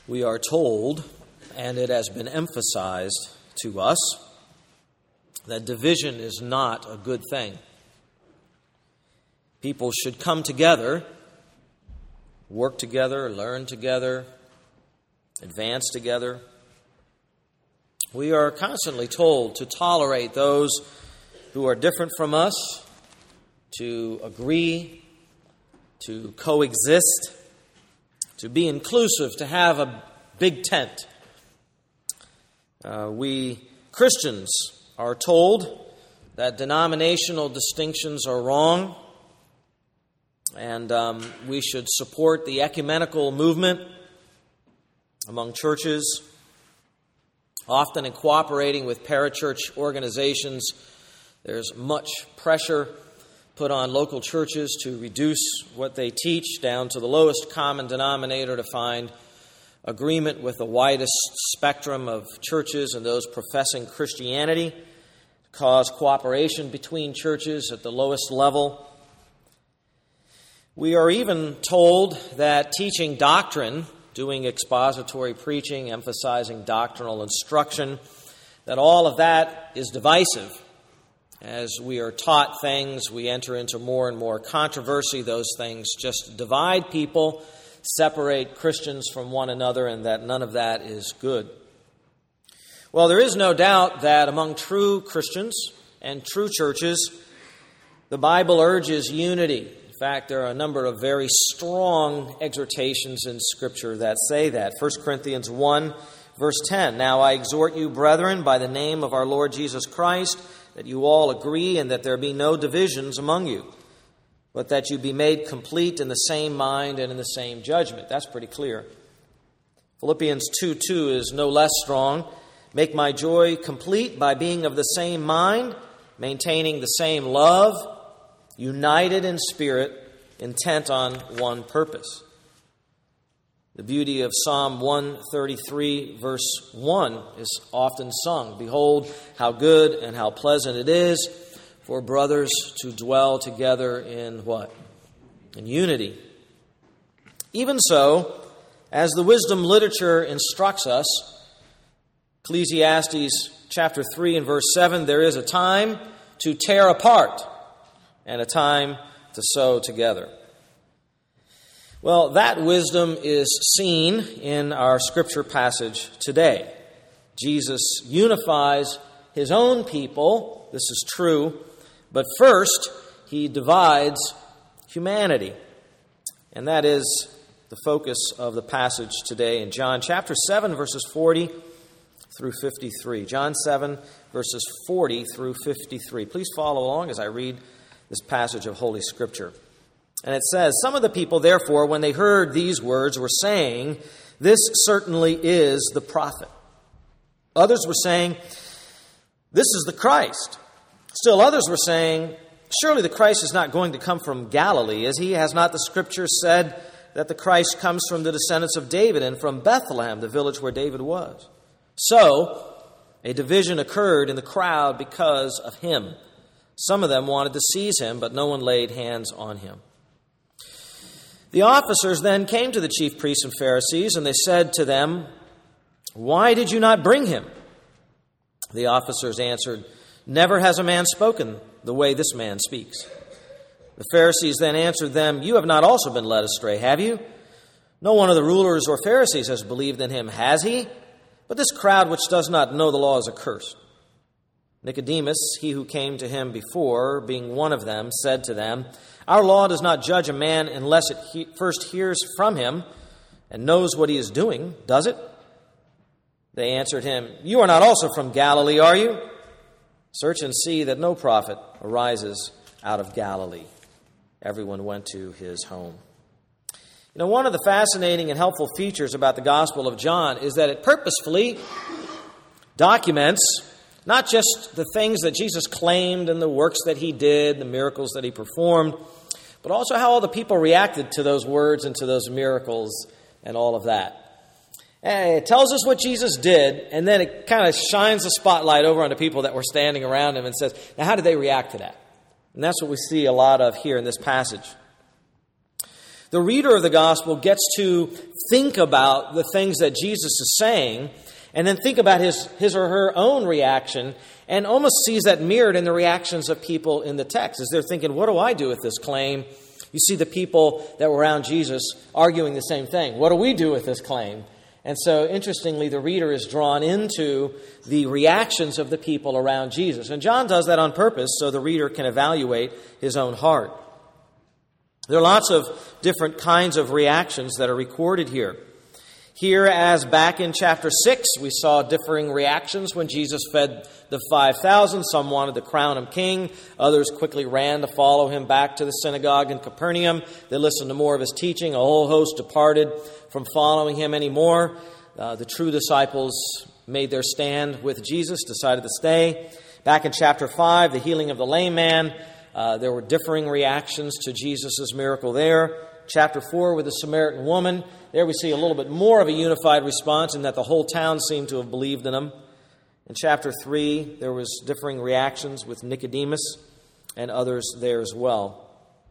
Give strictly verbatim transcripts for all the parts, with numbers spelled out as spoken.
We are told, and it has been emphasized to us, that division is not a good thing. People should come together, work together, learn together, advance together. We are constantly told to tolerate those who are different from us, to agree, to coexist, to be inclusive, to have a big tent. Uh, we Christians are told that denominational distinctions are wrong, and um, we should support the ecumenical movement among churches, often in cooperating with parachurch organizations. There's much pressure put on local churches to reduce what they teach down to the lowest common denominator to find agreement with the widest spectrum of churches and those professing Christianity, to cause cooperation between churches at the lowest level. We are even told that teaching doctrine, doing expository preaching, emphasizing doctrinal instruction, that all of that is divisive. As we are taught things, we enter into more and more controversy. Those things just divide people, separate Christians from one another, and that none of that is good. Well, there is no doubt that among true Christians and true churches, the Bible urges unity. In fact, there are a number of very strong exhortations in Scripture that say that. First Corinthians one, verse ten, "Now I exhort you, brethren, by the name of our Lord Jesus Christ, that you all agree and that there be no divisions among you, but that you be made complete in the same mind and in the same judgment." That's pretty clear. Philippians two two is no less strong. "Make my joy complete by being of the same mind, maintaining the same love, united in spirit, intent on one purpose." The beauty of Psalm one thirty-three, verse one, is often sung. "Behold, how good and how pleasant it is for brothers to dwell together in" what? In unity. Even so, as the wisdom literature instructs us, Ecclesiastes chapter three and verse seven, there is a time to tear apart and a time to sew together. Well, that wisdom is seen in our scripture passage today. Jesus unifies his own people. This is true. But first, he divides humanity. And that is the focus of the passage today in John chapter seven, verses forty through fifty-three. John seven, verses forty through fifty-three. Please follow along as I read this passage of Holy Scripture. And it says, "Some of the people, therefore, when they heard these words, were saying, 'This certainly is the prophet.' Others were saying, 'This is the Christ.' Still others were saying, 'Surely the Christ is not going to come from Galilee, as he has not the Scripture said that the Christ comes from the descendants of David and from Bethlehem, the village where David was?' So a division occurred in the crowd because of him. Some of them wanted to seize him, but no one laid hands on him. The officers then came to the chief priests and Pharisees, and they said to them, 'Why did you not bring him?' The officers answered, 'Never has a man spoken the way this man speaks.' The Pharisees then answered them, 'You have not also been led astray, have you? No one of the rulers or Pharisees has believed in him, has he? But this crowd which does not know the law is accursed.' Nicodemus, he who came to him before, being one of them, said to them, 'Our law does not judge a man unless it he- first hears from him and knows what he is doing, does it?' They answered him, 'You are not also from Galilee, are you? Search and see that no prophet arises out of Galilee.' Everyone went to his home." You know, one of the fascinating and helpful features about the Gospel of John is that it purposefully documents not just the things that Jesus claimed and the works that he did, the miracles that he performed, but also how all the people reacted to those words and to those miracles and all of that. And it tells us what Jesus did, and then it kind of shines the spotlight over on the people that were standing around him and says, now how did they react to that? And that's what we see a lot of here in this passage. the reader of the gospel gets to think about the things that Jesus is saying and then think about his, his or her own reaction and almost sees that mirrored in the reactions of people in the text. As they're thinking, what do I do with this claim? You see the people that were around Jesus arguing the same thing. What do we do with this claim? And so, interestingly, the reader is drawn into the reactions of the people around Jesus. And John does that on purpose so the reader can evaluate his own heart. There are lots of different kinds of reactions that are recorded here. Here, as back in chapter six, we saw differing reactions when Jesus fed the five thousand. Some wanted to crown him king. Others quickly ran to follow him back to the synagogue in Capernaum. They listened to more of his teaching. A whole host departed from following him anymore. Uh, the true disciples made their stand with Jesus, decided to stay. Back in chapter five, the healing of the lame man, uh, there were differing reactions to Jesus' miracle there. Chapter four with the Samaritan woman, there we see a little bit more of a unified response in that the whole town seemed to have believed in him. In chapter three, there was differing reactions with Nicodemus and others there as well.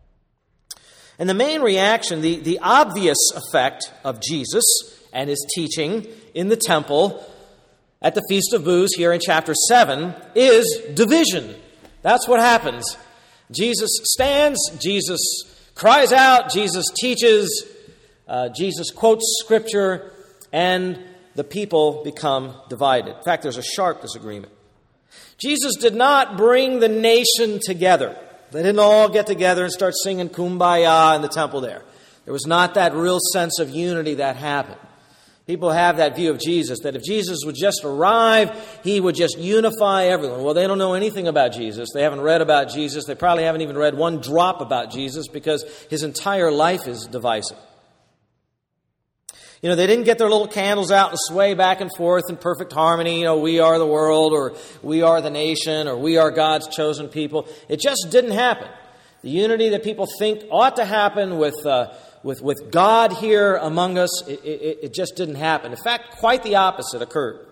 And the main reaction, the, the obvious effect of Jesus and his teaching in the temple at the Feast of Booths here in chapter seven is division. That's what happens. Jesus stands, Jesus cries out, Jesus teaches, uh, Jesus quotes Scripture, and the people become divided. In fact, there's a sharp disagreement. Jesus did not bring the nation together. They didn't all get together and start singing Kumbaya in the temple there. There was not that real sense of unity that happened. People have that view of Jesus, that if Jesus would just arrive, he would just unify everyone. Well, they don't know anything about Jesus. They haven't read about Jesus. They probably haven't even read one drop about Jesus because his entire life is divisive. You know, they didn't get their little candles out and sway back and forth in perfect harmony. You know, we are the world, or we are the nation, or we are God's chosen people. It just didn't happen. The unity that people think ought to happen with uh, with, with God here among us, it, it, it just didn't happen. In fact, quite the opposite occurred.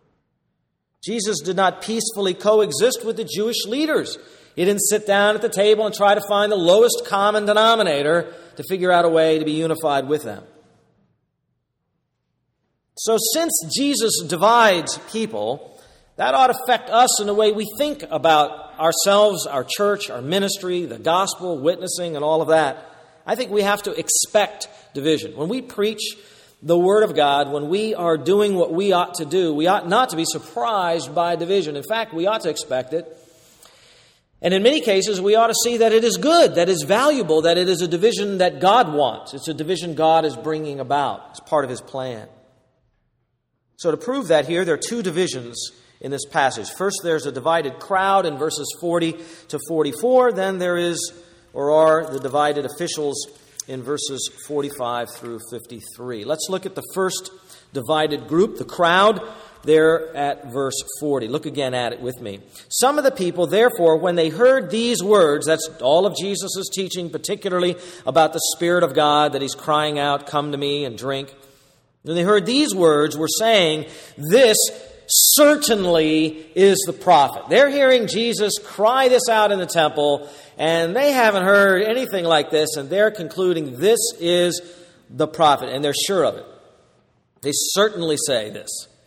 Jesus did not peacefully coexist with the Jewish leaders. He didn't sit down at the table and try to find the lowest common denominator to figure out a way to be unified with them. So since Jesus divides people, that ought to affect us in the way we think about ourselves, our church, our ministry, the gospel, witnessing, and all of that. I think we have to expect division. When we preach the Word of God, when we are doing what we ought to do, we ought not to be surprised by division. In fact, we ought to expect it. And in many cases, we ought to see that it is good, that it is valuable, that it is a division that God wants. It's a division God is bringing about. It's part of His plan. So to prove that here, there are two divisions in this passage. First, there's a divided crowd in verses forty to forty-four. Then there is, or are, the divided officials in verses forty-five through fifty-three. Let's look at the first divided group, the crowd, there at verse forty. Look again at it with me. Some of the people, therefore, when they heard these words, that's all of Jesus' teaching, particularly about the Spirit of God, that He's crying out, "Come to me and drink." When they heard these words, were saying, "This certainly is the prophet." They're hearing Jesus cry this out in the temple, and they haven't heard anything like this, and they're concluding this is the prophet, and they're sure of it. They certainly say this.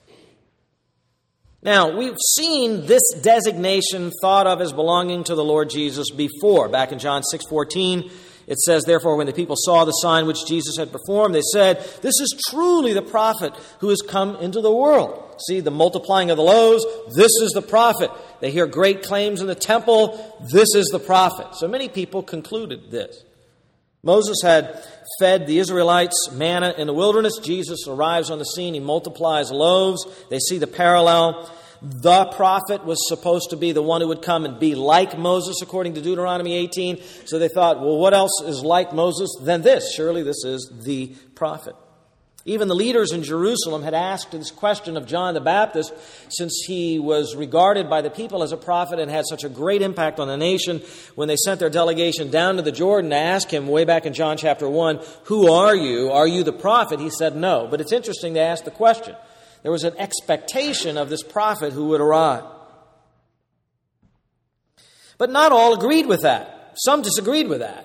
Now, we've seen this designation thought of as belonging to the Lord Jesus before. Back in John six fourteen, it says, "Therefore, when the people saw the sign which Jesus had performed, they said, 'This is truly the prophet who has come into the world.'" See, the multiplying of the loaves, this is the prophet. They hear great claims in the temple, this is the prophet. So many people concluded this. Moses had fed the Israelites manna in the wilderness. Jesus arrives on the scene, he multiplies loaves. They see the parallel. The prophet was supposed to be the one who would come and be like Moses, according to Deuteronomy eighteen. So they thought, well, what else is like Moses than this? Surely this is the prophet. Even the leaders in Jerusalem had asked this question of John the Baptist, since he was regarded by the people as a prophet and had such a great impact on the nation. When they sent their delegation down to the Jordan to ask him, way back in John chapter one, "Who are you? Are you the prophet?" He said no. But it's interesting they asked the question. There was an expectation of this prophet who would arrive. But not all agreed with that. Some disagreed with that.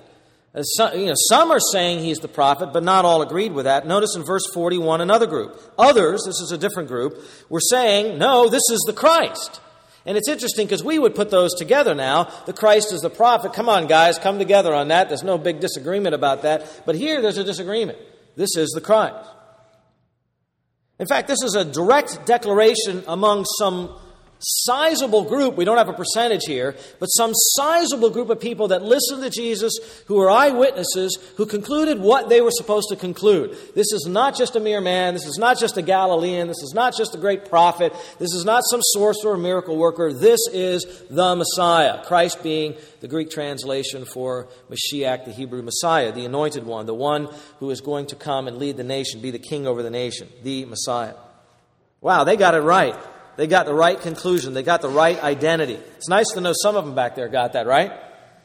Some, you know, some are saying he's the prophet, but not all agreed with that. Notice in verse forty-one, another group. Others, this is a different group, were saying, no, this is the Christ. And it's interesting because we would put those together now. The Christ is the prophet. Come on, guys, come together on that. There's no big disagreement about that. But here there's a disagreement. This is the Christ. In fact, this is a direct declaration among some sizable group, we don't have a percentage here, but some sizable group of people that listened to Jesus, who were eyewitnesses, who concluded what they were supposed to conclude. This is not just a mere man. This is not just a Galilean. This is not just a great prophet. This is not some sorcerer or miracle worker. This is the Messiah, Christ being the Greek translation for Mashiach, the Hebrew Messiah, the anointed one, the one who is going to come and lead the nation, be the king over the nation, the Messiah. Wow, they got it right. They got the right conclusion. They got the right identity. It's nice to know some of them back there got that right.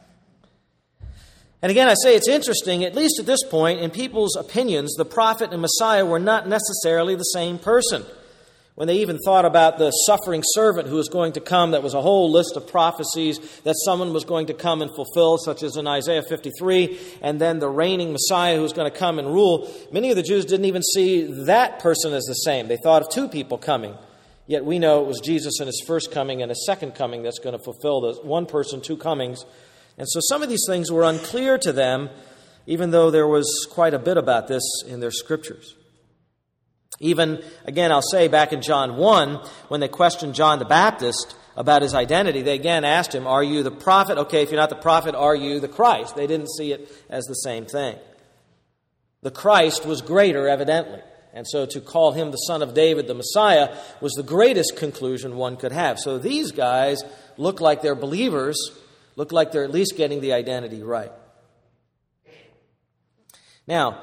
And again, I say it's interesting, at least at this point, in people's opinions, the prophet and Messiah were not necessarily the same person. When they even thought about the suffering servant who was going to come, that was a whole list of prophecies that someone was going to come and fulfill, such as in Isaiah fifty-three, and then the reigning Messiah who was going to come and rule. Many of the Jews didn't even see that person as the same. They thought of two people coming. Yet we know it was Jesus in his first coming and his second coming that's going to fulfill the one person, two comings. And so some of these things were unclear to them, even though there was quite a bit about this in their scriptures. Even, again, I'll say back in John one, when they questioned John the Baptist about his identity, they again asked him, are you the prophet? Okay, if you're not the prophet, are you the Christ? They didn't see it as the same thing. The Christ was greater, evidently. And so to call him the son of David, the Messiah, was the greatest conclusion one could have. So these guys look like they're believers, look like they're at least getting the identity right. Now,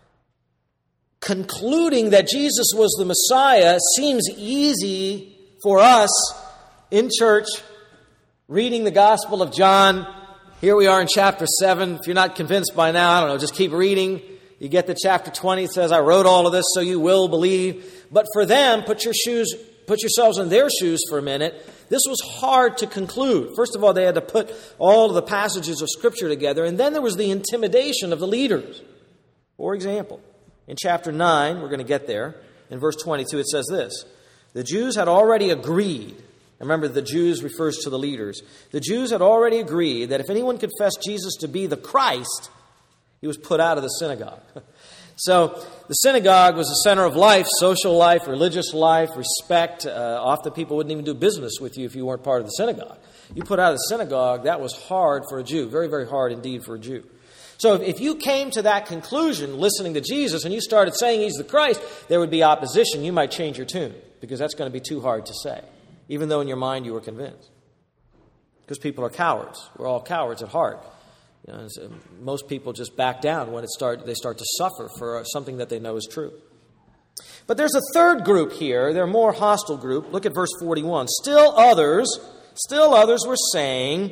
concluding that Jesus was the Messiah seems easy for us in church, reading the Gospel of John. Here we are in chapter seven. If you're not convinced by now, I don't know, just keep reading. You get to chapter twenty, it says, I wrote all of this so you will believe. But for them, put your shoes, put yourselves in their shoes for a minute. This was hard to conclude. First of all, they had to put all of the passages of Scripture together. And then there was the intimidation of the leaders. For example, in chapter nine, we're going to get there. In verse twenty-two, it says this. The Jews had already agreed. Remember, the Jews refers to the leaders. The Jews had already agreed that if anyone confessed Jesus to be the Christ, he was put out of the synagogue. So the synagogue was the center of life, social life, religious life, respect. Uh, often people wouldn't even do business with you if you weren't part of the synagogue. You put out of the synagogue, that was hard for a Jew. Very, very hard indeed for a Jew. So if you came to that conclusion listening to Jesus and you started saying he's the Christ, there would be opposition. You might change your tune because that's going to be too hard to say, even though in your mind you were convinced. Because people are cowards. We're all cowards at heart. You know, most people just back down when it start, they start to suffer for something that they know is true. But there's a third group here. They're a more hostile group. Look at verse forty-one. Still others, still others were saying,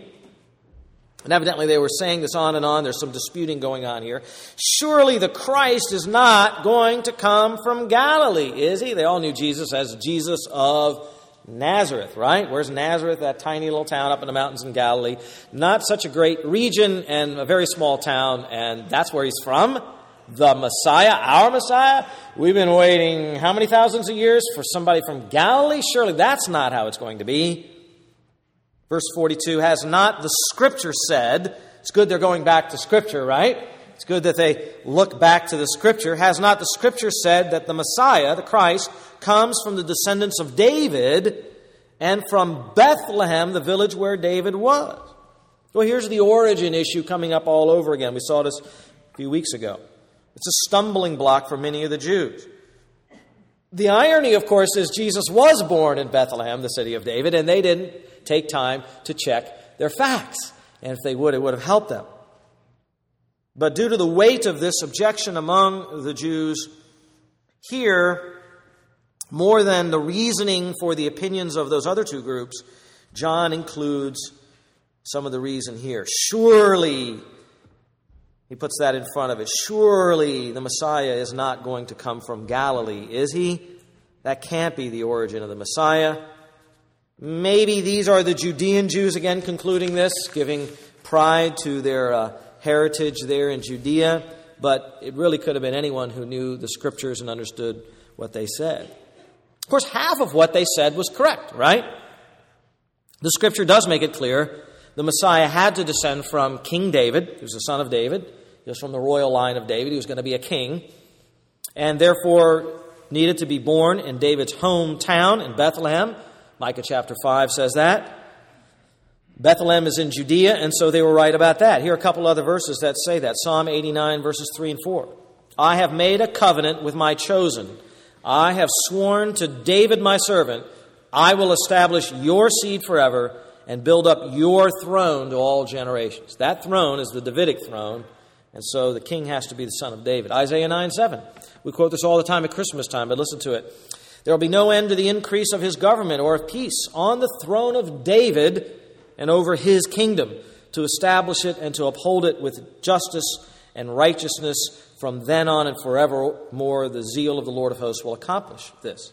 and evidently they were saying this on and on. There's some disputing going on here. Surely the Christ is not going to come from Galilee, is he? They all knew Jesus as Jesus of Nazareth, right? Where's Nazareth? That tiny little town up in the mountains in Galilee. Not such a great region and a very small town, and that's where he's from. The Messiah, our Messiah. We've been waiting how many thousands of years for somebody from Galilee? Surely that's not how it's going to be. Verse forty-two, has not the Scripture said, it's good they're going back to Scripture, right? It's good that they look back to the Scripture. Has not the Scripture said that the Messiah, the Christ, comes from the descendants of David and from Bethlehem, the village where David was? Well, here's the origin issue coming up all over again. We saw this a few weeks ago. It's a stumbling block for many of the Jews. The irony, of course, is Jesus was born in Bethlehem, the city of David, and they didn't take time to check their facts. And if they would, it would have helped them. But due to the weight of this objection among the Jews, here, more than the reasoning for the opinions of those other two groups, John includes some of the reason here. Surely, he puts that in front of it, surely the Messiah is not going to come from Galilee, is he? That can't be the origin of the Messiah. Maybe these are the Judean Jews again concluding this, giving pride to their uh, heritage there in Judea, but it really could have been anyone who knew the Scriptures and understood what they said. Of course, half of what they said was correct, right? The Scripture does make it clear the Messiah had to descend from King David. He was the son of David. He was from the royal line of David. He was going to be a king, and therefore needed to be born in David's hometown in Bethlehem. Micah chapter five says that. Bethlehem is in Judea, and so they were right about that. Here are a couple other verses that say that. Psalm eighty-nine, verses three and four. I have made a covenant with my chosen. I have sworn to David my servant, I will establish your seed forever and build up your throne to all generations. That throne is the Davidic throne, and so the king has to be the son of David. Isaiah nine seven. We quote this all the time at Christmas time, but listen to it. There will be no end to the increase of his government or of peace on the throne of David and over his kingdom, to establish it and to uphold it with justice and righteousness from then on and forevermore. The zeal of the Lord of hosts will accomplish this.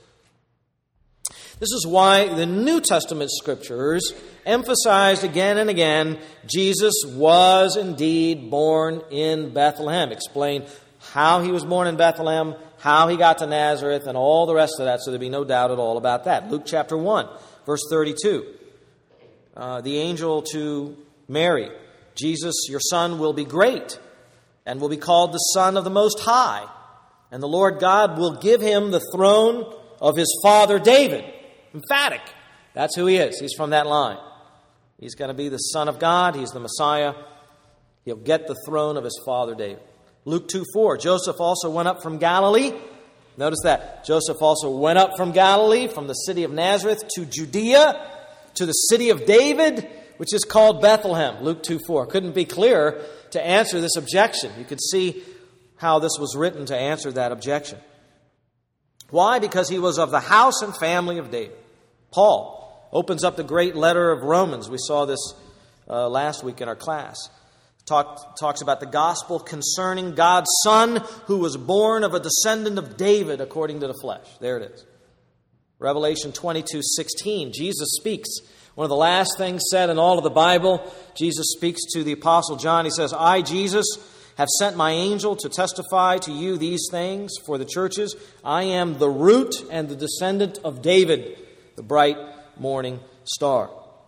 This is why the New Testament Scriptures emphasized again and again Jesus was indeed born in Bethlehem. Explain how he was born in Bethlehem, how he got to Nazareth, and all the rest of that, so there'd be no doubt at all about that. Luke chapter one, verse thirty-two. Uh, the angel to Mary, Jesus, your son, will be great and will be called the Son of the Most High. And the Lord God will give him the throne of his father David. Emphatic. That's who he is. He's from that line. He's going to be the Son of God. He's the Messiah. He'll get the throne of his father David. Luke two four, Joseph also went up from Galilee. Notice that. Joseph also went up from Galilee, from the city of Nazareth to Judea, to the city of David, which is called Bethlehem. Luke two four. Couldn't be clearer to answer this objection. You could see how this was written to answer that objection. Why? Because he was of the house and family of David. Paul opens up the great letter of Romans. We saw this uh, last week in our class. Talk, talks about the gospel concerning God's Son, who was born of a descendant of David according to the flesh. There it is. Revelation twenty-two sixteen, Jesus speaks. One of the last things said in all of the Bible, Jesus speaks to the Apostle John. He says, I, Jesus, have sent my angel to testify to you these things for the churches. I am the root and the descendant of David, the bright morning star.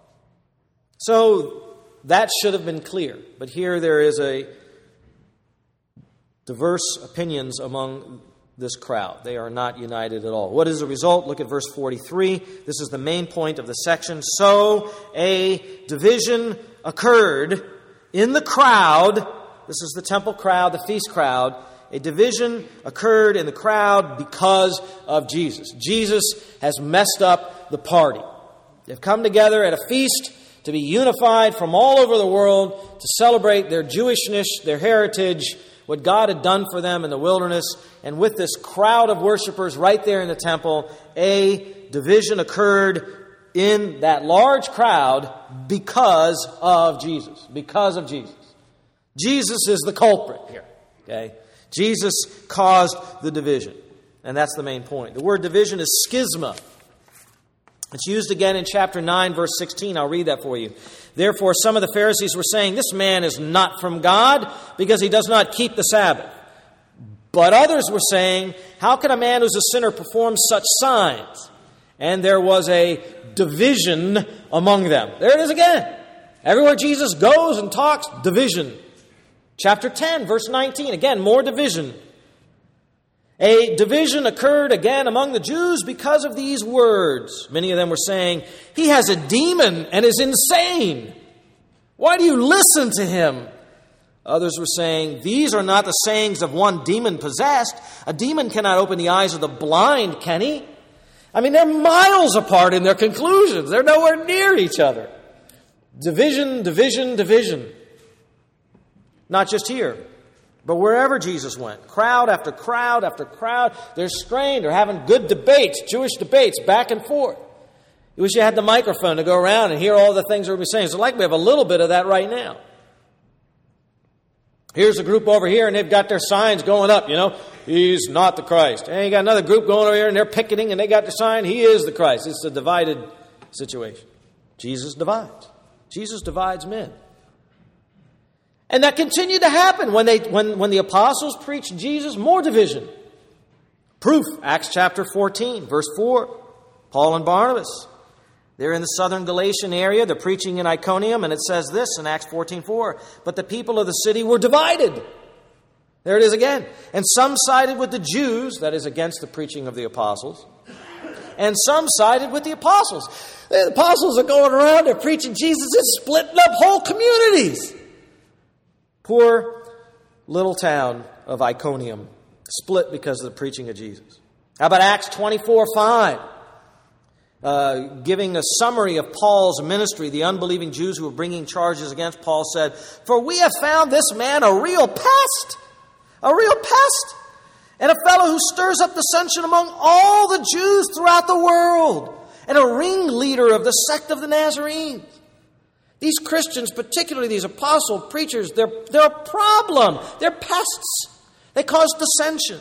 So that should have been clear. But here there is a diverse opinions among this crowd. They are not united at all. What is the result? Look at verse forty-three. This is the main point of the section. So a division occurred in the crowd. This is the temple crowd, the feast crowd. A division occurred in the crowd because of Jesus. Jesus has messed up the party. They've come together at a feast to be unified from all over the world to celebrate their Jewishness, their heritage, what God had done for them in the wilderness. And with this crowd of worshipers right there in the temple, a division occurred in that large crowd because of Jesus. Because of Jesus. Jesus is the culprit here. Okay? Jesus caused the division. And that's the main point. The word division is schisma. It's used again in chapter nine, verse sixteen. I'll read that for you. Therefore, some of the Pharisees were saying, this man is not from God because he does not keep the Sabbath. But others were saying, how can a man who's a sinner perform such signs? And there was a division among them. There it is again. Everywhere Jesus goes and talks, division. Chapter ten, verse nineteen. Again, more division. A division occurred again among the Jews because of these words. Many of them were saying, he has a demon and is insane. Why do you listen to him? Others were saying, these are not the sayings of one demon-possessed. A demon cannot open the eyes of the blind, can he? I mean, they're miles apart in their conclusions. They're nowhere near each other. Division, division, division. Not just here, but wherever Jesus went. Crowd after crowd after crowd. They're strained. They're having good debates, Jewish debates, back and forth. You wish you had the microphone to go around and hear all the things we're saying. It's like we have a little bit of that right now. Here's a group over here, and they've got their signs going up, you know. He's not the Christ. And you got another group going over here, and they're picketing, and they got the sign, he is the Christ. It's a divided situation. Jesus divides. Jesus divides men. And that continued to happen. When they when, when the apostles preached Jesus, more division. Proof, Acts chapter fourteen, verse four. Paul and Barnabas. They're in the southern Galatian area. They're preaching in Iconium, and it says this in Acts fourteen four. But the people of the city were divided. There it is again. And some sided with the Jews, that is against the preaching of the apostles. And some sided with the apostles. The apostles are going around, they're preaching Jesus, it's splitting up whole communities. Poor little town of Iconium, split because of the preaching of Jesus. How about Acts twenty-four five? Uh, giving a summary of Paul's ministry, the unbelieving Jews who were bringing charges against Paul said, "For we have found this man a real pest, a real pest, and a fellow who stirs up dissension among all the Jews throughout the world, and a ringleader of the sect of the Nazarenes." These Christians, particularly these apostle preachers, they're, they're a problem. They're pests. They cause dissension.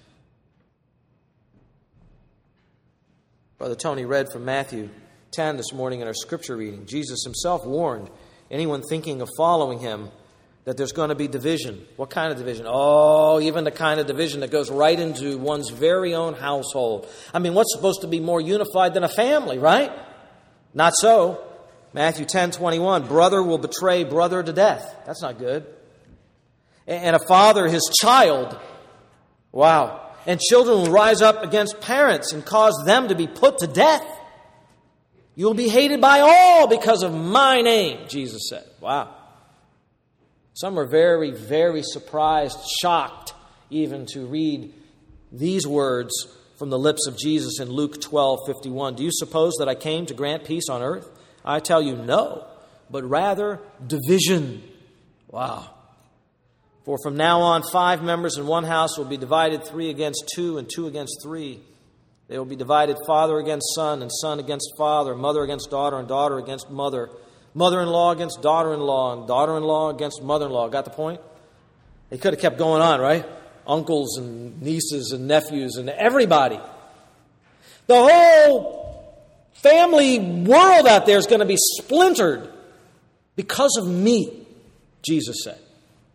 Brother Tony read from Matthew ten this morning in our scripture reading. Jesus himself warned anyone thinking of following him that there's going to be division. What kind of division? Oh, even the kind of division that goes right into one's very own household. I mean, what's supposed to be more unified than a family, right? Not so. Matthew ten twenty-one, brother will betray brother to death. That's not good. And a father his child. Wow. And children will rise up against parents and cause them to be put to death. You will be hated by all because of my name, Jesus said. Wow. Some are very, very surprised, shocked even to read these words from the lips of Jesus in Luke twelve fifty-one. Do you suppose that I came to grant peace on earth? I tell you, no, but rather division. Wow. For from now on, five members in one house will be divided, three against two and two against three. They will be divided, father against son and son against father, mother against daughter and daughter against mother, mother-in-law against daughter-in-law and daughter-in-law against mother-in-law. Got the point? They could have kept going on, right? Uncles and nieces and nephews and everybody. The whole family world out there is going to be splintered because of me, Jesus said.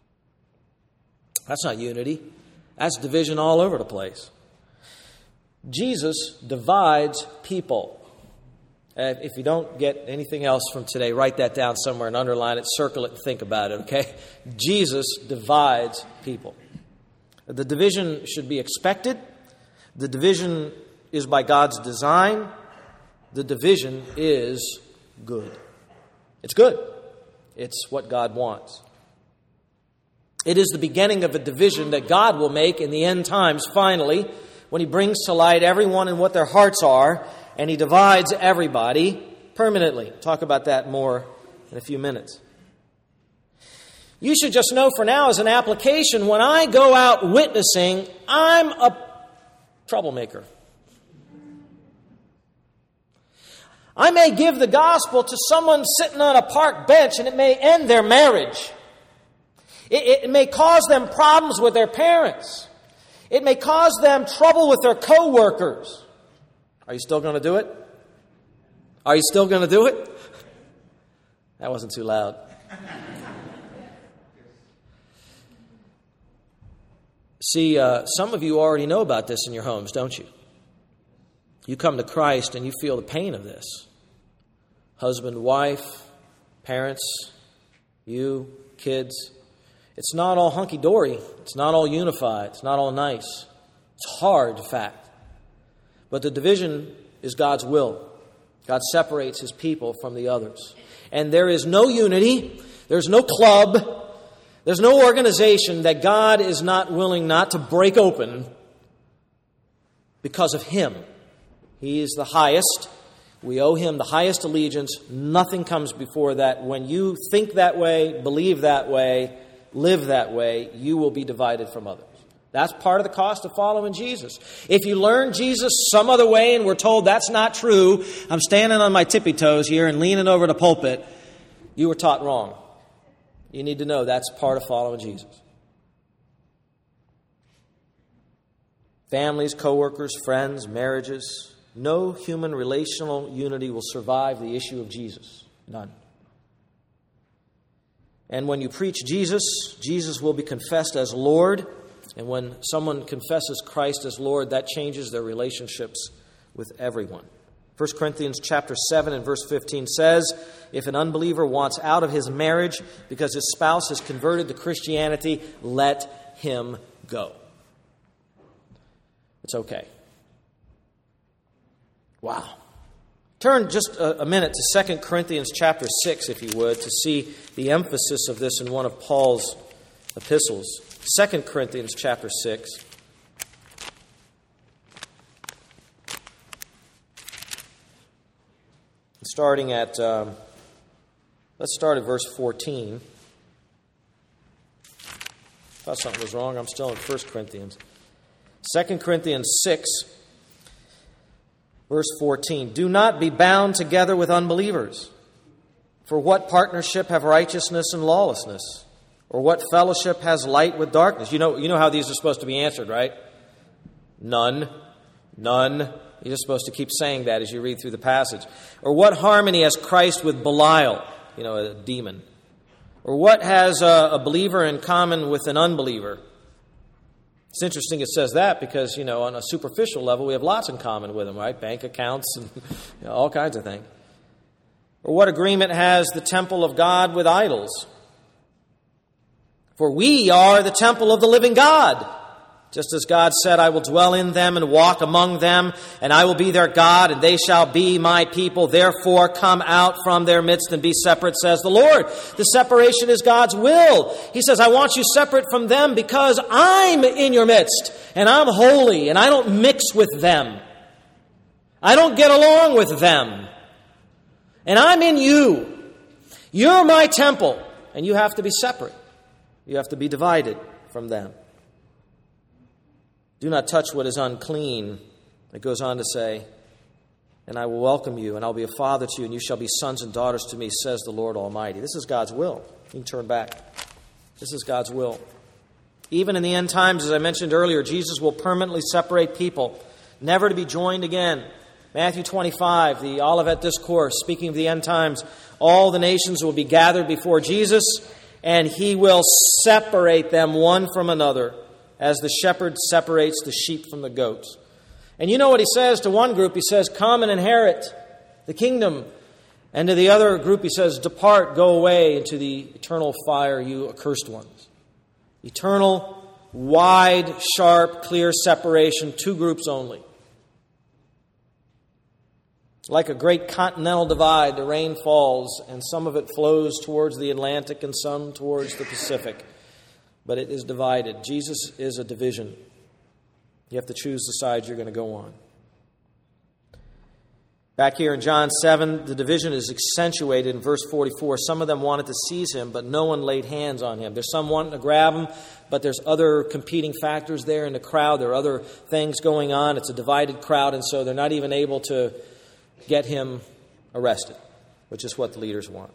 That's not unity. That's division all over the place. Jesus divides people. Uh, if you don't get anything else from today, write that down somewhere and underline it, circle it, and think about it, okay? Jesus divides people. The division should be expected. The division is by God's design. The division is good. It's good. It's what God wants. It is the beginning of a division that God will make in the end times, finally, when He brings to light everyone and what their hearts are, and He divides everybody permanently. Talk about that more in a few minutes. You should just know for now as an application, when I go out witnessing, I'm a troublemaker. I may give the gospel to someone sitting on a park bench and it may end their marriage. It, it may cause them problems with their parents. It may cause them trouble with their co-workers. Are you still going to do it? Are you still going to do it? That wasn't too loud. See, uh, some of you already know about this in your homes, don't you? You come to Christ and you feel the pain of this. Husband, wife, parents, you, kids. It's not all hunky-dory. It's not all unified. It's not all nice. It's hard, in fact. But the division is God's will. God separates His people from the others. And there is no unity. There's no club. There's no organization that God is not willing not to break open because of Him. He is the highest. We owe Him the highest allegiance. Nothing comes before that. When you think that way, believe that way, live that way, you will be divided from others. That's part of the cost of following Jesus. If you learn Jesus some other way and we're told that's not true, I'm standing on my tippy toes here and leaning over the pulpit, you were taught wrong. You need to know that's part of following Jesus. Families, co-workers, friends, marriages. No human relational unity will survive the issue of Jesus. None. And when you preach Jesus, Jesus will be confessed as Lord. And when someone confesses Christ as Lord, that changes their relationships with everyone. First Corinthians chapter seven and verse fifteen says, if an unbeliever wants out of his marriage because his spouse has converted to Christianity, let him go. It's okay. Wow. Turn just a, a minute to Second Corinthians chapter six, if you would, to see the emphasis of this in one of Paul's epistles. Second Corinthians chapter six. Starting at, um, let's start at verse fourteen. Thought something was wrong. I'm still in First Corinthians. Second Corinthians six, verse fourteen. Do not be bound together with unbelievers. For what partnership have righteousness and lawlessness? Or what fellowship has light with darkness? You know, you know how these are supposed to be answered, right? None. None. You're just supposed to keep saying that as you read through the passage. Or what harmony has Christ with Belial, you know, a demon? Or what has a, a believer in common with an unbeliever? It's interesting it says that because, you know, on a superficial level, we have lots in common with them, right? Bank accounts and you know, all kinds of things. Or what agreement has the temple of God with idols? For we are the temple of the living God. Just as God said, I will dwell in them and walk among them, and I will be their God, and they shall be my people. Therefore, come out from their midst and be separate, says the Lord. The separation is God's will. He says, I want you separate from them because I'm in your midst, and I'm holy, and I don't mix with them. I don't get along with them. And I'm in you. You're my temple, and you have to be separate. You have to be divided from them. Do not touch what is unclean. It goes on to say, and I will welcome you, and I'll be a father to you, and you shall be sons and daughters to me, says the Lord Almighty. This is God's will. You can turn back. This is God's will. Even in the end times, as I mentioned earlier, Jesus will permanently separate people, never to be joined again. Matthew twenty-five, the Olivet Discourse, speaking of the end times, all the nations will be gathered before Jesus, and he will separate them one from another, as the shepherd separates the sheep from the goats. And you know what he says to one group? He says, come and inherit the kingdom. And to the other group he says, depart, go away into the eternal fire, you accursed ones. Eternal, wide, sharp, clear separation, two groups only. Like a great continental divide, the rain falls, and some of it flows towards the Atlantic and some towards the Pacific. But it is divided. Jesus is a division. You have to choose the side you're going to go on. Back here in John seven, the division is accentuated in verse forty-four. Some of them wanted to seize him, but no one laid hands on him. There's some wanting to grab him, but there's other competing factors there in the crowd. There are other things going on. It's a divided crowd, and so they're not even able to get him arrested, which is what the leaders want.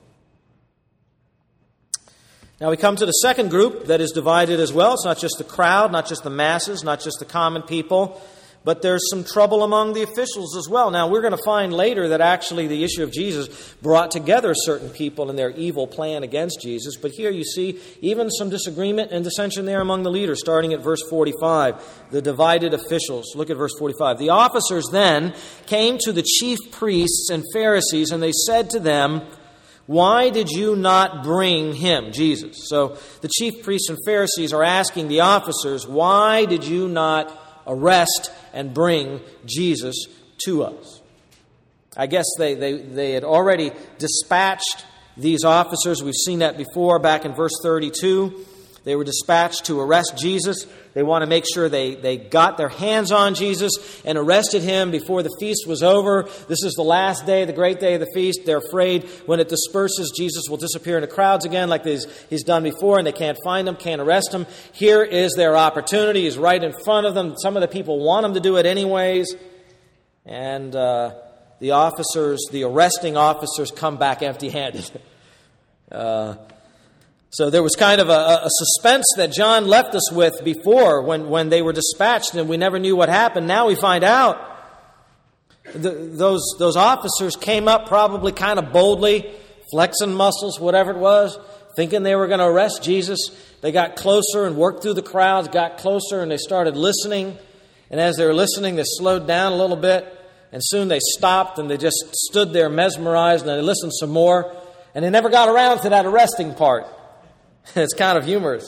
Now we come to the second group that is divided as well. It's not just the crowd, not just the masses, not just the common people, but there's some trouble among the officials as well. Now we're going to find later that actually the issue of Jesus brought together certain people in their evil plan against Jesus. But here you see even some disagreement and dissension there among the leaders, starting at verse forty-five, the divided officials. Look at verse forty-five. The officers then came to the chief priests and Pharisees, and they said to them, why did you not bring him, Jesus? So the chief priests and Pharisees are asking the officers, why did you not arrest and bring Jesus to us? I guess they, they, they had already dispatched these officers. We've seen that before back in verse thirty-two. They were dispatched to arrest Jesus. They want to make sure they, they got their hands on Jesus and arrested him before the feast was over. This is the last day, the great day of the feast. They're afraid when it disperses, Jesus will disappear in the crowds again like he's, he's done before, and they can't find him, can't arrest him. Here is their opportunity. He's right in front of them. Some of the people want him to do it anyways. And uh, the officers, the arresting officers, come back empty-handed. uh So there was kind of a, a suspense that John left us with before when, when they were dispatched and we never knew what happened. Now we find out. The, those, those officers came up probably kind of boldly, flexing muscles, whatever it was, thinking they were going to arrest Jesus. They got closer and worked through the crowds, got closer, and they started listening. And as they were listening, they slowed down a little bit. And soon they stopped and they just stood there mesmerized, and they listened some more. And they never got around to that arresting part. It's kind of humorous.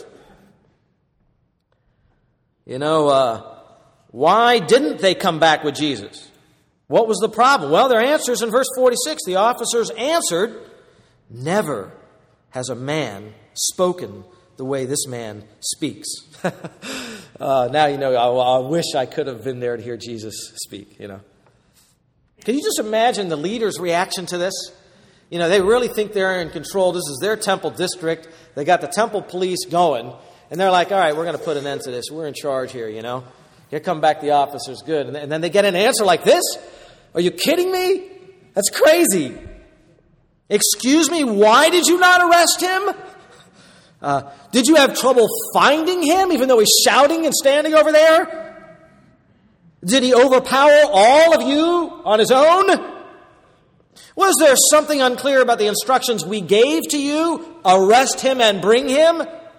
You know, uh, why didn't they come back with Jesus? What was the problem? Well, their answers in verse forty-six. The officers answered, "Never has a man spoken the way this man speaks." uh, now you know, I, I wish I could have been there to hear Jesus speak, you know. Can you just imagine the leader's reaction to this? You know, they really think they're in control. This is their temple district. They got the temple police going. And they're like, all right, we're going to put an end to this. We're in charge here, you know. Here come back the officers. Good. And then they get an answer like this? Are you kidding me? That's crazy. Excuse me, why did you not arrest him? Uh, did you have trouble finding him, even though he's shouting and standing over there? Did he overpower all of you on his own? Was there something unclear about the instructions we gave to you? Arrest him and bring him?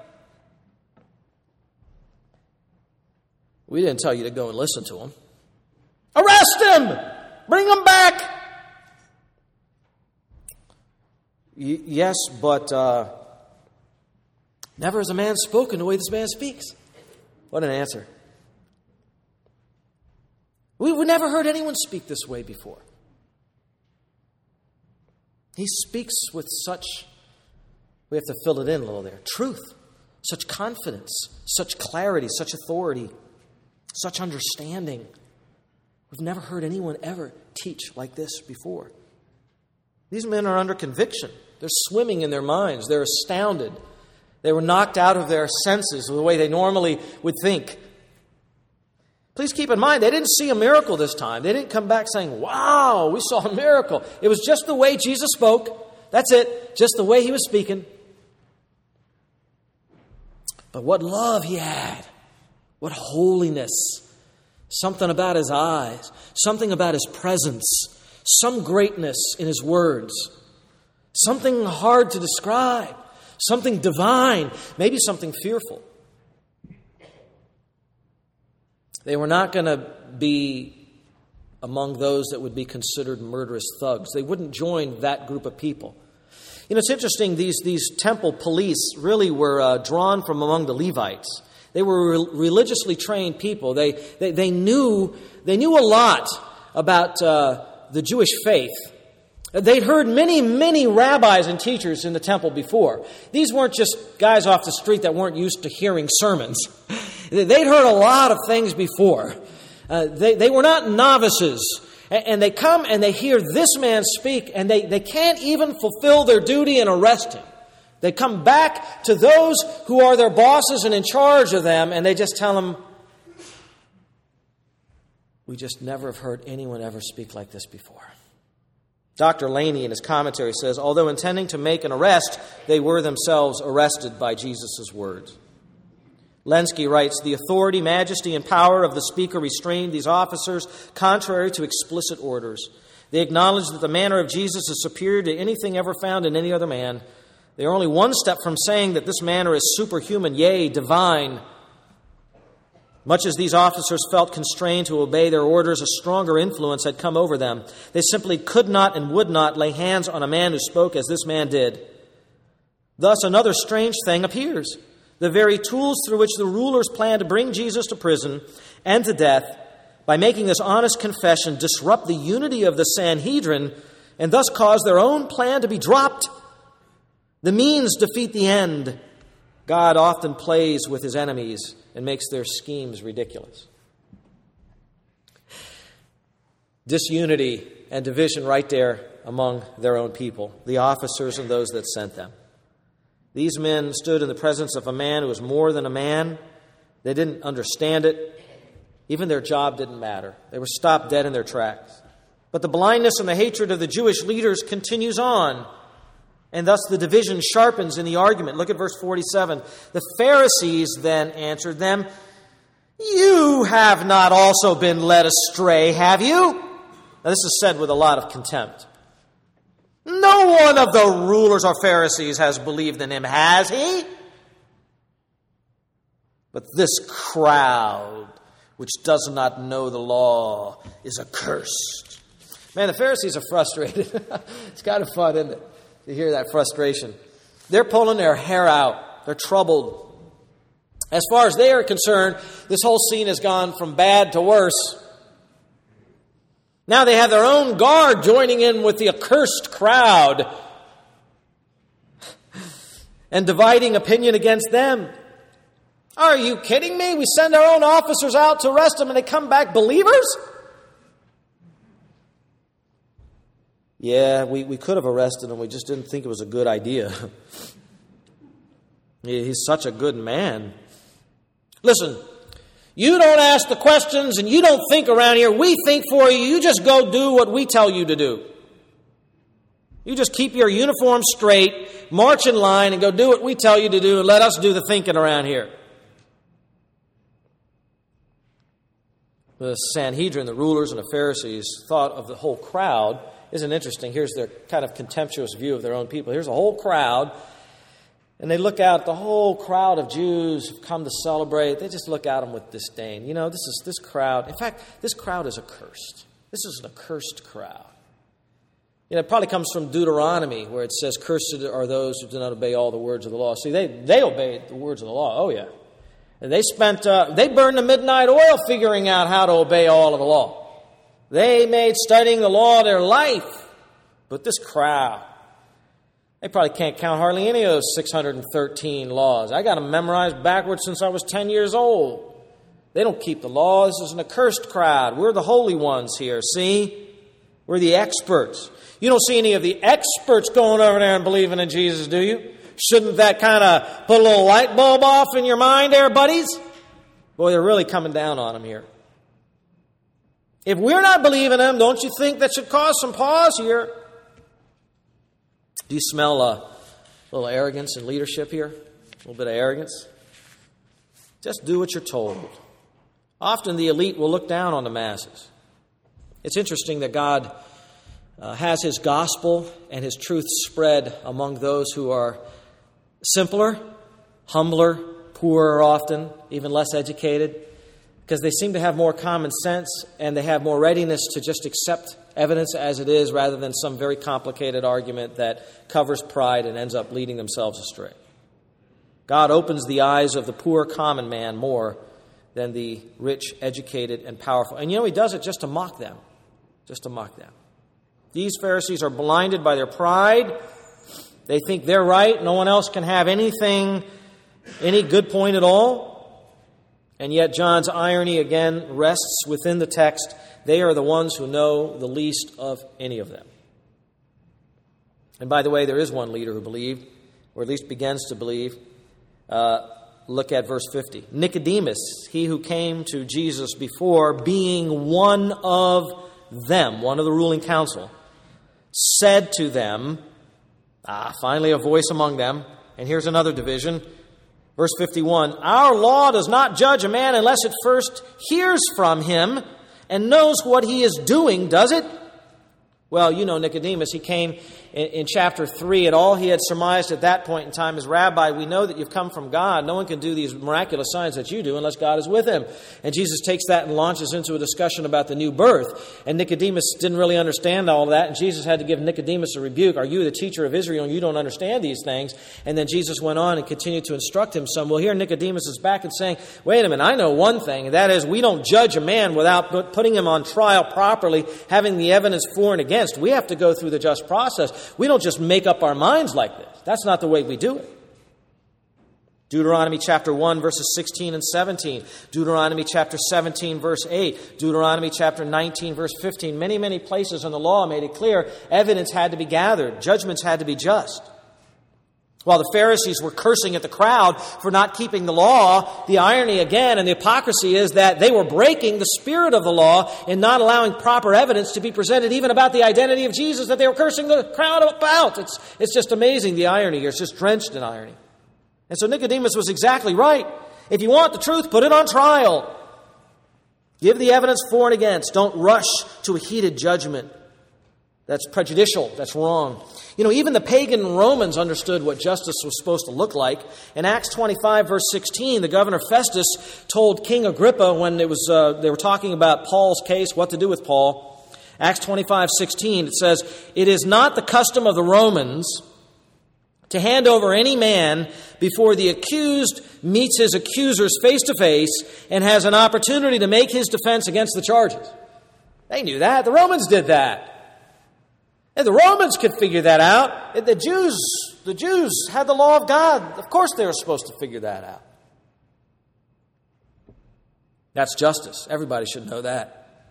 We didn't tell you to go and listen to him. Arrest him! Bring him back! Y- yes, but uh, never has a man spoken the way this man speaks. What an answer. We, we never heard anyone speak this way before. He speaks with such, we have to fill it in a little there, truth, such confidence, such clarity, such authority, such understanding. We've never heard anyone ever teach like this before. These men are under conviction. They're swimming in their minds. They're astounded. They were knocked out of their senses the way they normally would think. Please keep in mind, they didn't see a miracle this time. They didn't come back saying, wow, we saw a miracle. It was just the way Jesus spoke. That's it. Just the way he was speaking. But what love he had. What holiness. Something about his eyes. Something about his presence. Some greatness in his words. Something hard to describe. Something divine. Maybe something fearful. They were not going to be among those that would be considered murderous thugs. They wouldn't join that group of people. You know, it's interesting, these, these temple police really were uh, drawn from among the Levites. They were re- religiously trained people. They, they, they, knew, they knew a lot about uh, the Jewish faith. They'd heard many, many rabbis and teachers in the temple before. These weren't just guys off the street that weren't used to hearing sermons. They'd heard a lot of things before. Uh, they, they were not novices. And, and they come and they hear this man speak, and they, they can't even fulfill their duty and arrest him. They come back to those who are their bosses and in charge of them, and they just tell them, we just never have heard anyone ever speak like this before. Doctor Laney in his commentary says, although intending to make an arrest, they were themselves arrested by Jesus' words. Lenski writes, the authority, majesty, and power of the speaker restrained these officers contrary to explicit orders. They acknowledged that the manner of Jesus is superior to anything ever found in any other man. They are only one step from saying that this manner is superhuman, yea, divine. Much as these officers felt constrained to obey their orders, a stronger influence had come over them. They simply could not and would not lay hands on a man who spoke as this man did. Thus, another strange thing appears. The very tools through which the rulers planned to bring Jesus to prison and to death, by making this honest confession, disrupt the unity of the Sanhedrin and thus cause their own plan to be dropped. The means defeat the end. God often plays with his enemies and makes their schemes ridiculous. Disunity and division right there among their own people, the officers and those that sent them. These men stood in the presence of a man who was more than a man. They didn't understand it. Even their job didn't matter. They were stopped dead in their tracks. But the blindness and the hatred of the Jewish leaders continues on. And thus the division sharpens in the argument. Look at verse forty-seven. The Pharisees then answered them, you have not also been led astray, have you? Now this is said with a lot of contempt. No one of the rulers or Pharisees has believed in him, has he? But this crowd, which does not know the law, is accursed. Man, the Pharisees are frustrated. It's kind of fun, isn't it, to hear that frustration. They're pulling their hair out. They're troubled. As far as they are concerned, this whole scene has gone from bad to worse. Now they have their own guard joining in with the accursed crowd and dividing opinion against them. Are you kidding me? We send our own officers out to arrest them and they come back believers? Yeah, we, we could have arrested him. We just didn't think it was a good idea. He's such a good man. Listen, you don't ask the questions and you don't think around here. We think for you. You just go do what we tell you to do. You just keep your uniform straight, march in line, and go do what we tell you to do and let us do the thinking around here. The Sanhedrin, the rulers and the Pharisees, thought of the whole crowd. Isn't it interesting? Here's their kind of contemptuous view of their own people. Here's a whole crowd. And they look out, the whole crowd of Jews have come to celebrate. They just look at them with disdain. You know, this is this crowd. In fact, this crowd is accursed. This is an accursed crowd. You know, it probably comes from Deuteronomy, where it says, cursed are those who do not obey all the words of the law. See, they, they obeyed the words of the law. Oh, yeah. And they spent, uh, they burned the midnight oil figuring out how to obey all of the law. They made studying the law their life. But this crowd, they probably can't count hardly any of those six hundred thirteen laws. I got them memorized backwards since I was ten years old. They don't keep the law. This is an accursed crowd. We're the holy ones here, see? We're the experts. You don't see any of the experts going over there and believing in Jesus, do you? Shouldn't that kind of put a little light bulb off in your mind there, buddies? Boy, they're really coming down on them here. If we're not believing them, don't you think that should cause some pause here? Do you smell a little arrogance in leadership here? A little bit of arrogance? Just do what you're told. Often the elite will look down on the masses. It's interesting that God uh, has His gospel and His truth spread among those who are simpler, humbler, poorer often, even less educated, because they seem to have more common sense and they have more readiness to just accept evidence as it is rather than some very complicated argument that covers pride and ends up leading themselves astray. God opens the eyes of the poor common man more than the rich, educated, and powerful. And you know, He does it just to mock them, just to mock them. These Pharisees are blinded by their pride. They think they're right. No one else can have anything, any good point at all. And yet John's irony again rests within the text. They are the ones who know the least of any of them. And by the way, there is one leader who believed, or at least begins to believe. Uh, look at verse fifty. Nicodemus, he who came to Jesus before, being one of them, one of the ruling council, said to them, ah, finally a voice among them, and here's another division. Verse fifty-one, our law does not judge a man unless it first hears from him and knows what he is doing, does it? Well, you know Nicodemus, he came in, in chapter three, and all he had surmised at that point in time is, Rabbi, we know that you've come from God. No one can do these miraculous signs that you do unless God is with him. And Jesus takes that and launches into a discussion about the new birth. And Nicodemus didn't really understand all of that, and Jesus had to give Nicodemus a rebuke. Are you the teacher of Israel and you don't understand these things? And then Jesus went on and continued to instruct him some. Well, here Nicodemus is back and saying, wait a minute, I know one thing, and that is we don't judge a man without putting him on trial properly, having the evidence for and against. We have to go through the just process. We don't just make up our minds like this. That's not the way we do it. Deuteronomy chapter one, verses sixteen and seventeen. Deuteronomy chapter seventeen, verse eight. Deuteronomy chapter nineteen, verse fifteen. Many, many places in the law made it clear evidence had to be gathered. Judgments had to be just. While the Pharisees were cursing at the crowd for not keeping the law, the irony again and the hypocrisy is that they were breaking the spirit of the law in not allowing proper evidence to be presented even about the identity of Jesus that they were cursing the crowd about. It's, it's just amazing, the irony here. It's just drenched in irony. And so Nicodemus was exactly right. If you want the truth, put it on trial. Give the evidence for and against. Don't rush to a heated judgment. That's prejudicial. That's wrong. You know, even the pagan Romans understood what justice was supposed to look like. In Acts twenty-five, verse sixteen, the governor Festus told King Agrippa when it was uh, they were talking about Paul's case, what to do with Paul. Acts twenty-five, sixteen, it says, "It is not the custom of the Romans to hand over any man before the accused meets his accusers face to face and has an opportunity to make his defense against the charges." They knew that. The Romans did that. And the Romans could figure that out. The Jews, the Jews had the law of God. Of course they were supposed to figure that out. That's justice. Everybody should know that.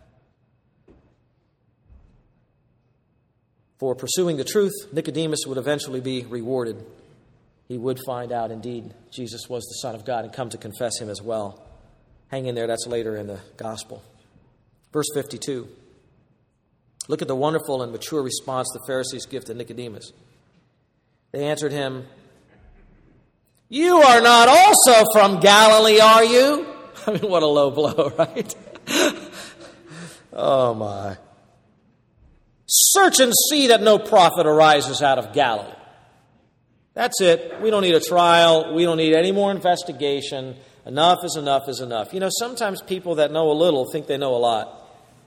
For pursuing the truth, Nicodemus would eventually be rewarded. He would find out, indeed, Jesus was the Son of God and come to confess him as well. Hang in there, that's later in the gospel. Verse fifty-two. Look at the wonderful and mature response the Pharisees give to Nicodemus. They answered him, "You are not also from Galilee, are you?" I mean, what a low blow, right? Oh, my. "Search and see that no prophet arises out of Galilee." That's it. We don't need a trial. We don't need any more investigation. Enough is enough is enough. You know, sometimes people that know a little think they know a lot.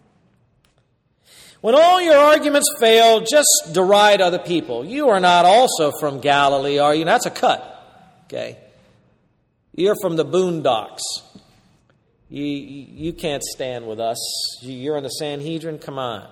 When all your arguments fail, just deride other people. "You are not also from Galilee, are you?" That's a cut. Okay? You're from the boondocks. You, you can't stand with us. You're in the Sanhedrin? Come on.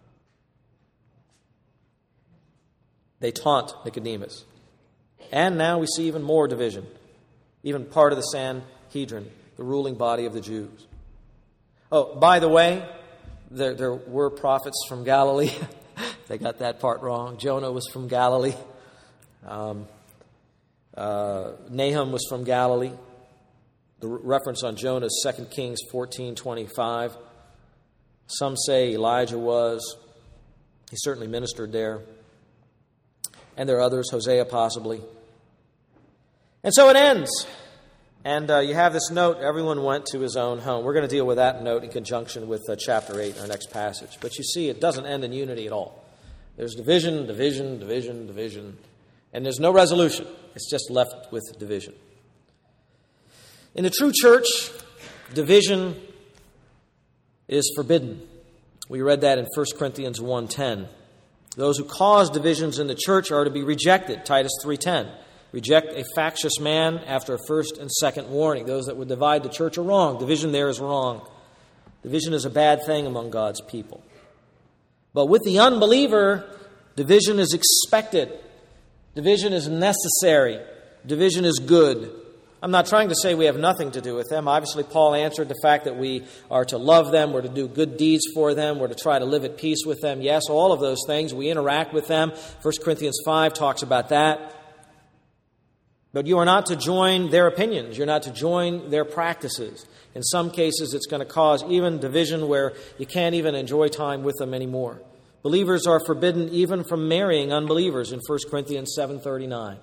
They taunt Nicodemus. And now we see even more division. Even part of the Sanhedrin, the ruling body of the Jews. Oh, by the way, There, there were prophets from Galilee. They got that part wrong. Jonah was from Galilee. Um, uh, Nahum was from Galilee. The reference on Jonah is Second Kings fourteen twenty-five. Some say Elijah was. He certainly ministered there. And there are others, Hosea possibly. And so it ends. And uh, you have this note, everyone went to his own home. We're going to deal with that note in conjunction with uh, chapter eight, our next passage. But you see, it doesn't end in unity at all. There's division, division, division, division. And there's no resolution. It's just left with division. In the true church, division is forbidden. We read that in First Corinthians one ten. Those who cause divisions in the church are to be rejected, Titus three ten. Reject a factious man after a first and second warning. Those that would divide the church are wrong. Division there is wrong. Division is a bad thing among God's people. But with the unbeliever, division is expected. Division is necessary. Division is good. I'm not trying to say we have nothing to do with them. Obviously, Paul answered the fact that we are to love them, we're to do good deeds for them, we're to try to live at peace with them. Yes, all of those things. We interact with them. First Corinthians five talks about that. But you are not to join their opinions. You're not to join their practices. In some cases, it's going to cause even division where you can't even enjoy time with them anymore. Believers are forbidden even from marrying unbelievers in First Corinthians seven thirty-nine.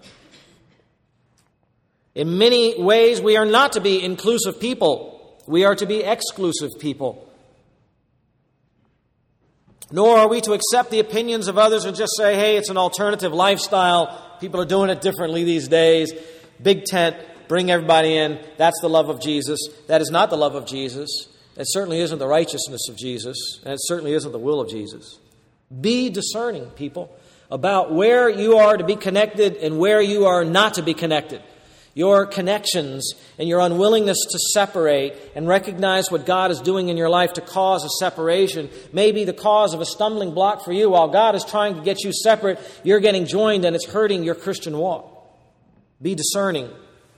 In many ways, we are not to be inclusive people. We are to be exclusive people. Nor are we to accept the opinions of others and just say, hey, it's an alternative lifestyle. People are doing it differently these days. Big tent, bring everybody in. That's the love of Jesus. That is not the love of Jesus. It certainly isn't the righteousness of Jesus. And it certainly isn't the will of Jesus. Be discerning, people, about where you are to be connected and where you are not to be connected. Your connections and your unwillingness to separate and recognize what God is doing in your life to cause a separation may be the cause of a stumbling block for you. While God is trying to get you separate, you're getting joined and it's hurting your Christian walk. Be discerning.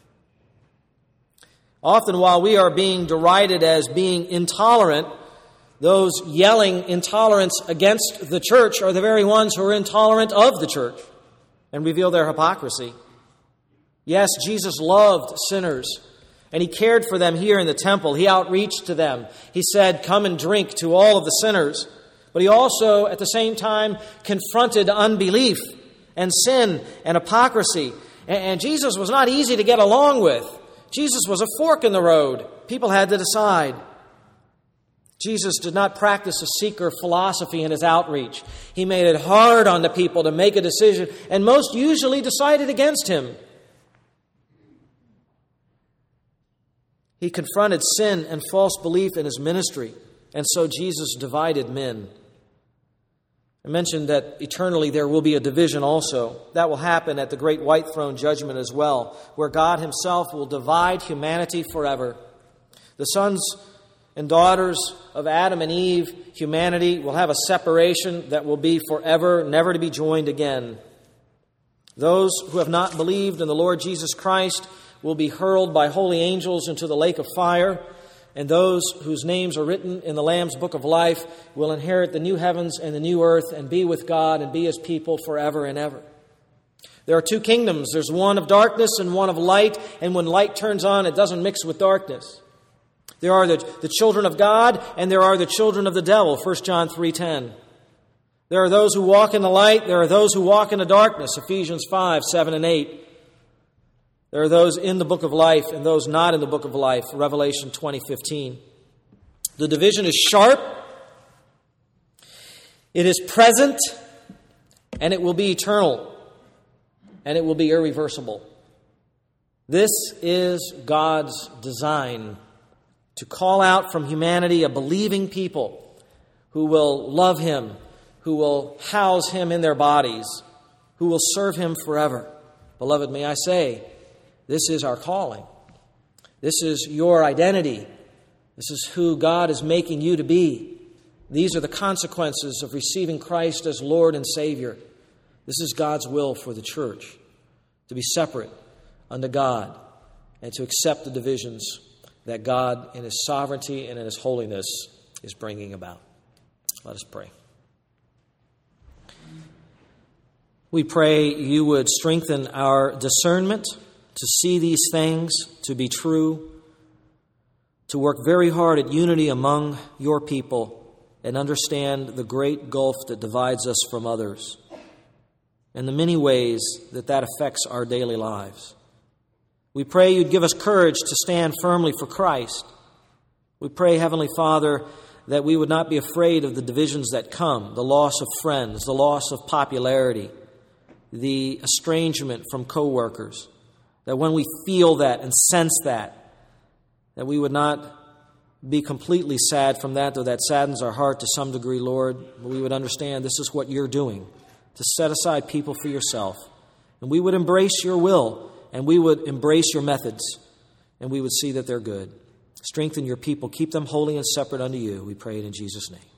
Often while we are being derided as being intolerant, those yelling intolerance against the church are the very ones who are intolerant of the church and reveal their hypocrisy. Yes, Jesus loved sinners, and He cared for them here in the temple. He outreached to them. He said, come and drink to all of the sinners. But He also, at the same time, confronted unbelief and sin and hypocrisy. And Jesus was not easy to get along with. Jesus was a fork in the road. People had to decide. Jesus did not practice a seeker philosophy in his outreach. He made it hard on the people to make a decision, and most usually decided against him. He confronted sin and false belief in his ministry, and so Jesus divided men. I mentioned that eternally there will be a division also. That will happen at the great white throne judgment as well, where God himself will divide humanity forever. The sons and daughters of Adam and Eve, humanity, will have a separation that will be forever, never to be joined again. Those who have not believed in the Lord Jesus Christ will be hurled by holy angels into the lake of fire, and those whose names are written in the Lamb's book of life will inherit the new heavens and the new earth and be with God and be his people forever and ever. There are two kingdoms. There's one of darkness and one of light, and when light turns on, it doesn't mix with darkness. There are the, the children of God, and there are the children of the devil, First John three ten. There are those who walk in the light, there are those who walk in the darkness, Ephesians five, seven, and eight. There are those in the book of life and those not in the book of life, Revelation twenty fifteen. The division is sharp, it is present, and it will be eternal, and it will be irreversible. This is God's design, to call out from humanity a believing people who will love him, who will house him in their bodies, who will serve him forever. Beloved, may I say, this is our calling. This is your identity. This is who God is making you to be. These are the consequences of receiving Christ as Lord and Savior. This is God's will for the church, to be separate unto God and to accept the divisions that God in his sovereignty and in his holiness is bringing about. Let us pray. We pray you would strengthen our discernment to see these things to be true, to work very hard at unity among your people and understand the great gulf that divides us from others and the many ways that that affects our daily lives. We pray you'd give us courage to stand firmly for Christ. We pray, Heavenly Father, that we would not be afraid of the divisions that come, the loss of friends, the loss of popularity, the estrangement from co-workers, that when we feel that and sense that, that we would not be completely sad from that, though that saddens our heart to some degree, Lord, but we would understand this is what you're doing, to set aside people for yourself. And we would embrace your will, and we would embrace your methods, and we would see that they're good. Strengthen your people. Keep them holy and separate unto you. We pray it in Jesus' name.